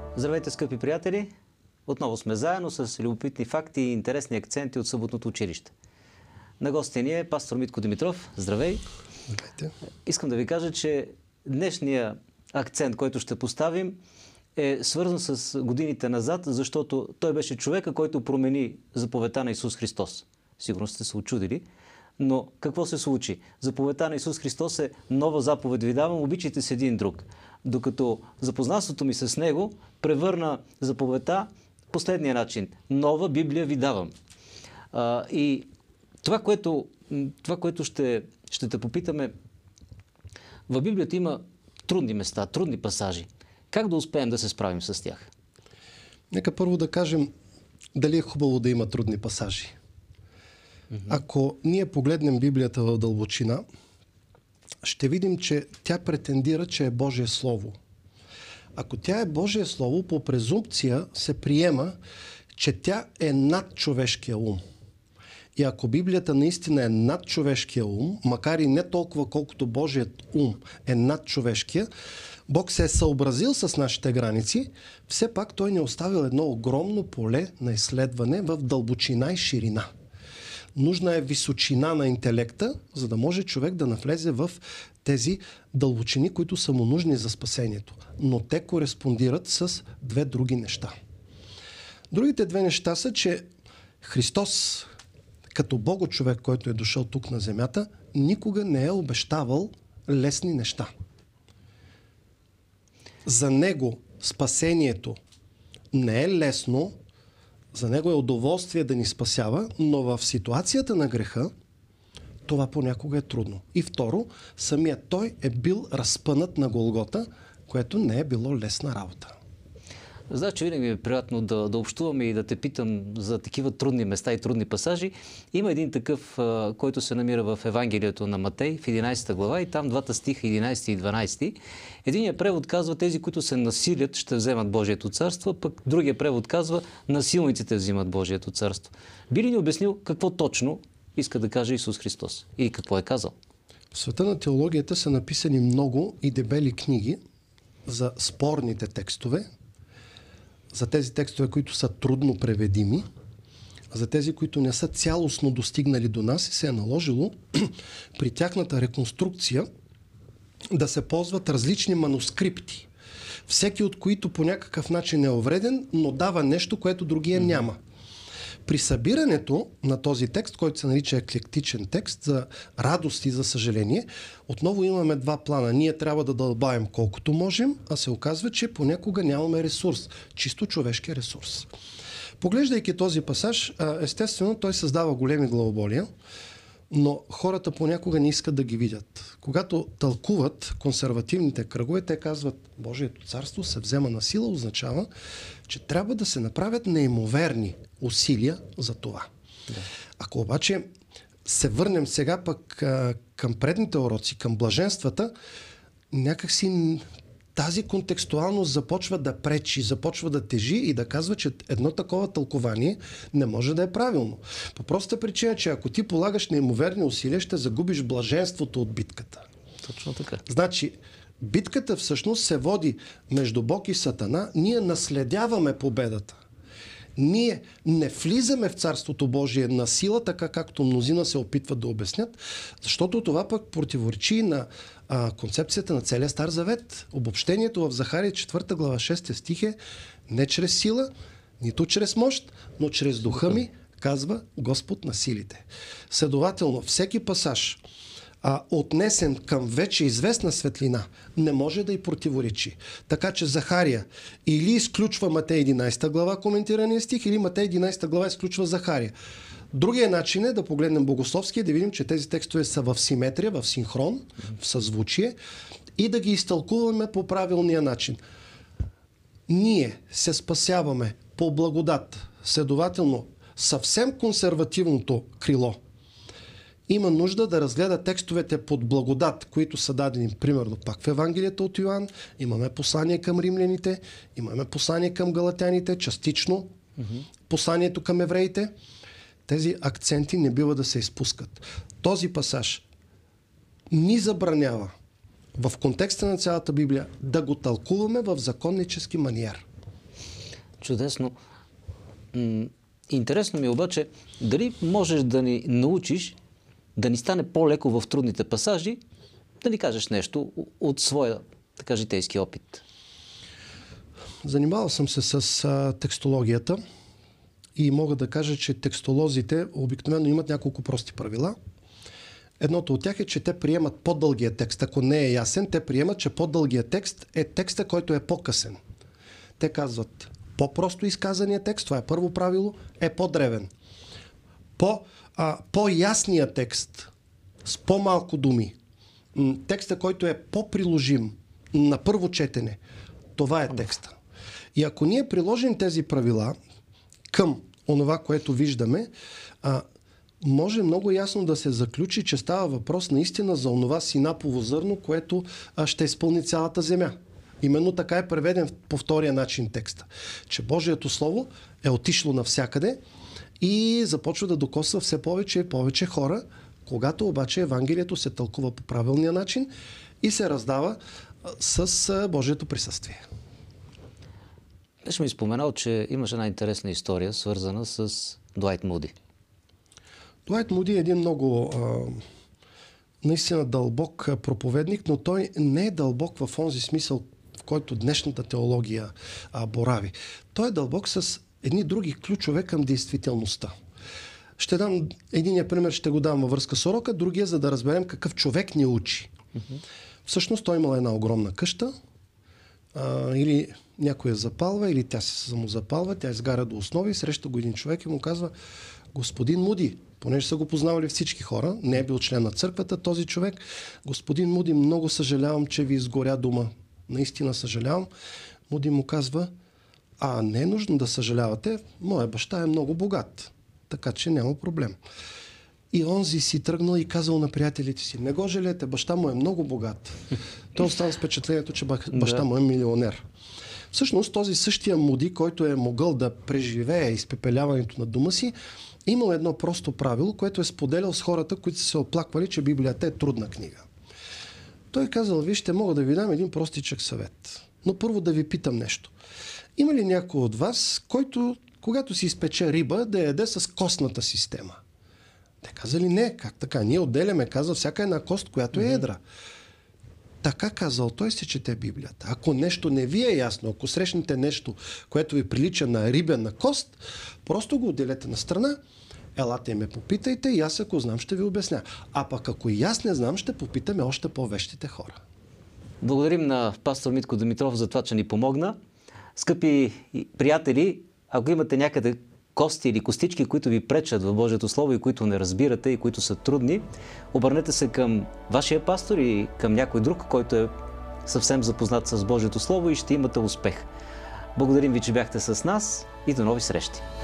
Здравейте, скъпи приятели! Отново сме заедно с любопитни факти и интересни акценти от съботното училище. На гостя ни е пастор Митко Димитров. Здравей! Здравейте! Искам да ви кажа, че днешния акцент, който ще поставим, е свързан с годините назад, защото той беше човека, който промени заповедта на Исус Христос. Сигурно сте се учудили. Но какво се случи? Заповедта на Исус Христос е: нова заповед ви давам, обичайте се един друг. Докато запознанството ми с Него превърна заповедта последния начин: нова Библия ви давам. И това, което ще те попитаме, в Библията има трудни места, трудни пасажи. Как да успеем да се справим с тях? Нека първо да кажем дали е хубаво да има трудни пасажи. Ако ние погледнем Библията в дълбочина, ще видим, че тя претендира, че е Божие Слово. Ако тя е Божие Слово, по презумпция се приема, че тя е над човешкия ум. И ако Библията наистина е над човешкия ум, макар и не толкова колкото Божият ум е над човешкия, Бог се е съобразил с нашите граници, все пак Той ни е оставил едно огромно поле на изследване в дълбочина и ширина. Нужна е височина на интелекта, за да може човек да навлезе в тези дълбочини, които са му нужни за спасението. Но те кореспондират с две други неща. Другите две неща са, че Христос, като Бого-човек, който е дошъл тук на земята, никога не е обещавал лесни неща. За Него спасението не е лесно, за Него е удоволствие да ни спасява, но в ситуацията на греха това понякога е трудно. И второ, самият Той е бил разпънат на Голгота, което не е било лесна работа. Знаеш, че винаги ми е приятно да общуваме и да те питам за такива трудни места и трудни пасажи. Има един такъв, който се намира в Евангелието на Матей, в 11 глава, и там двата стиха, 11 и 12. Единият превод казва: тези, които се насилят, ще вземат Божието царство, пък другия превод казва: насилниците взимат Божието царство. Би ли ни обяснил какво точно иска да каже Исус Христос и какво е казал? В света на теологията са написани много и дебели книги за спорните текстове, за тези текстове, които са трудно преведими, за тези, които не са цялостно достигнали до нас, и се е наложило при тяхната реконструкция да се ползват различни манускрипти, всеки от които по някакъв начин е увреден, но дава нещо, което другия няма. При събирането на този текст, който се нарича еклектичен текст, за радост и за съжаление, отново имаме два плана. Ние трябва да дълбаем колкото можем, а се оказва, че понякога нямаме ресурс, чисто човешки ресурс. Поглеждайки този пасаж, естествено той създава големи главоболия, но хората понякога не искат да ги видят. Когато тълкуват консервативните кръгове, те казват: Божието царство се взема на сила, означава, че трябва да се направят неимоверни усилия за това. Да. Ако обаче се върнем сега пък към предните уроци, към блаженствата, някакси тази контекстуалност започва да пречи, започва да тежи и да казва, че едно такова тълкование не може да е правилно. По простата причина, че ако ти полагаш неимоверни усилия, ще загубиш блаженството от битката. Точно така. Значи, битката всъщност се води между Бог и Сатана. Ние наследяваме победата. Ние не влизаме в Царството Божие на сила, така както мнозина се опитват да обяснят, защото това пък противоречи на концепцията на целия Стар Завет. Обобщението в Захария 4 глава 6 стих е: не чрез сила, нито чрез мощ, но чрез духа ми, казва Господ на силите. Следователно, всеки пасаж, отнесен към вече известна светлина, не може да й противоречи. Така че Захария или изключва Матей 11 глава коментирания стих, или Матей 11 глава изключва Захария. Другия начин е да погледнем богословски и да видим, че тези текстове са в симетрия, в синхрон, в съзвучие, и да ги изтълкуваме по правилния начин. Ние се спасяваме по благодат. Следователно, съвсем консервативното крило има нужда да разгледа текстовете под благодат, които са дадени, примерно, пак в Евангелието от Йоан. Имаме послание към римляните, имаме послание към галатяните, частично посланието към евреите. Тези акценти не бива да се изпускат. Този пасаж ни забранява в контекста на цялата Библия да го тълкуваме в законнически маниер. Чудесно. Интересно ми е обаче, дали можеш да ни научиш да ни стане по-леко в трудните пасажи, да ни кажеш нещо от своя, така, житейски опит. Занимавал съм се с текстологията и мога да кажа, че текстолозите обикновено имат няколко прости правила. Едното от тях е, че те приемат по-дългия текст. Ако не е ясен, те приемат, че по-дългия текст е текста, който е по-късен. Те казват, по-просто изказания текст, това е първо правило, е по-древен. По-ясният текст, с по-малко думи, текста, който е по-приложим на първо четене, това е текста. И ако ние приложим тези правила към онова, което виждаме, може много ясно да се заключи, че става въпрос наистина за онова синапово зърно, което ще изпълни цялата земя. Именно така е преведен по втория начин текста. Че Божието Слово е отишло навсякъде и започва да докосва все повече и повече хора, когато обаче Евангелието се тълкува по правилния начин и се раздава с Божието присъствие. Беше ми споменал, че имаш една интересна история, свързана с Дуайт Муди. Дуайт Муди е един много наистина дълбок проповедник, но той не е дълбок в онзи смисъл, в който днешната теология борави. Той е дълбок с едни други ключове към действителността. Ще дам единия пример, ще го дам във връзка с урока, другия, за да разберем какъв човек ни учи. Всъщност той имал една огромна къща, или някой я запалва, или тя се самозапалва, тя изгаря до основи, среща го един човек и му казва: господин Муди, понеже са го познавали всички хора, не е бил член на църквата този човек, господин Муди, много съжалявам, че ви изгоря дома. Наистина съжалявам. Муди му казва: не е нужно да съжалявате, моя баща е много богат, така че няма проблем. И онзи си тръгнал и казал на приятелите си: не го жалете, баща му е много богат. Той остава с впечатлението, че баща му е милионер. Всъщност този същия Муди, който е могъл да преживее изпепеляването на дома си, имал едно просто правило, което е споделял с хората, които са се оплаквали, че Библията е трудна книга. Той казал: вижте, мога да ви дам един простичък съвет. Но първо да ви питам нещо. Има ли някой от вас, който, когато си изпече риба, да яде с костната система? Те казали: не, как така? Ние отделяме, каза, всяка една кост, която е едра. Така казал, той се чете Библията. Ако нещо не ви е ясно, ако срещнете нещо, което ви прилича на рибена кост, просто го отделете на страна, елате и ме попитайте и аз, ако знам, ще ви обясня. А пък ако и аз не знам, ще попитаме още по-вещите хора. Благодарим на пастор Митко Димитров за това, че ни помогна. Скъпи приятели, ако имате някъде кости или костички, които ви пречат в Божието Слово и които не разбирате и които са трудни, обърнете се към вашия пастор и към някой друг, който е съвсем запознат с Божието Слово, и ще имате успех. Благодарим ви, че бяхте с нас и до нови срещи!